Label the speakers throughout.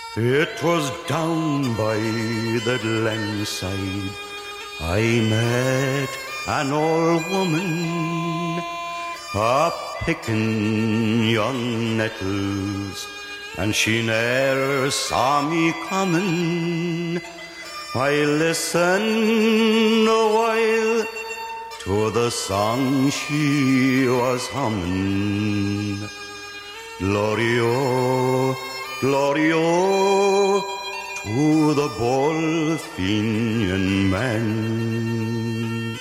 Speaker 1: It was down by the glenside I met an old woman, a-picking young nettles, and she ne'er saw me coming. I listened a while to the song she was humming. Glory-o, glory-o, to the Bullfinian men.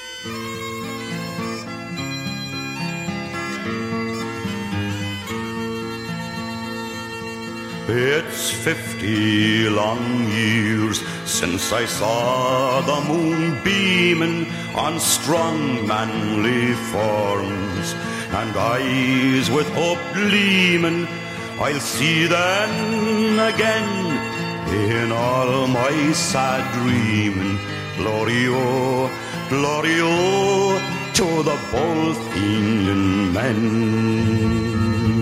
Speaker 1: It's 50 long years since I saw the moon beaming on strong manly forms and eyes with hope gleaming. I'll see them again in all my sad dreaming. Glory-o, glory-o, to the Bullfinian men.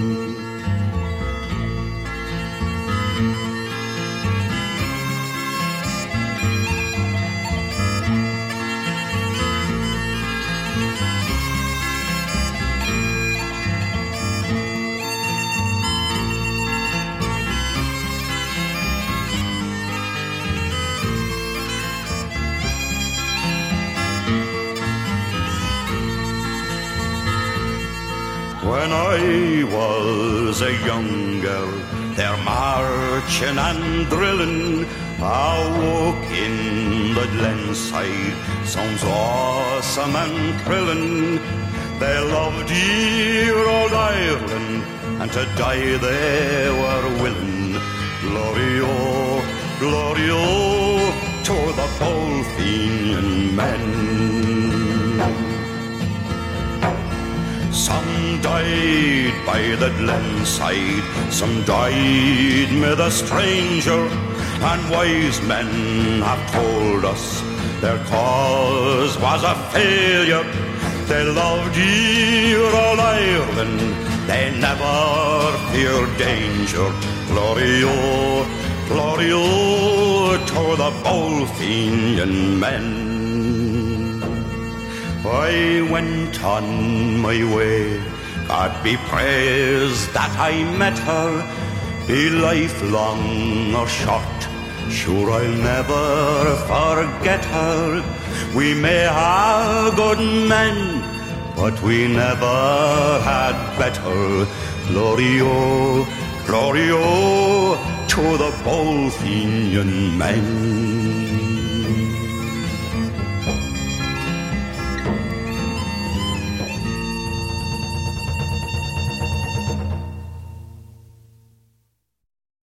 Speaker 1: When I was a young girl, they're marching and drilling, awoke in the glenside, sounds awesome and thrilling. They loved dear old Ireland, and to die they were willing. Glory-o, glory-o, to the Bullfinian men. Some died by the glenside, some died mid a stranger, and wise men have told us their cause was a failure. They loved dear old Ireland, they never feared danger. Glory-o, glory-o, to the Bullfinian men. I went on my way, God be praised that I met her. Be life long or short, sure I'll never forget her. We may have good men, but we never had better. Glory-o, glory-o, to the Bullfinian men.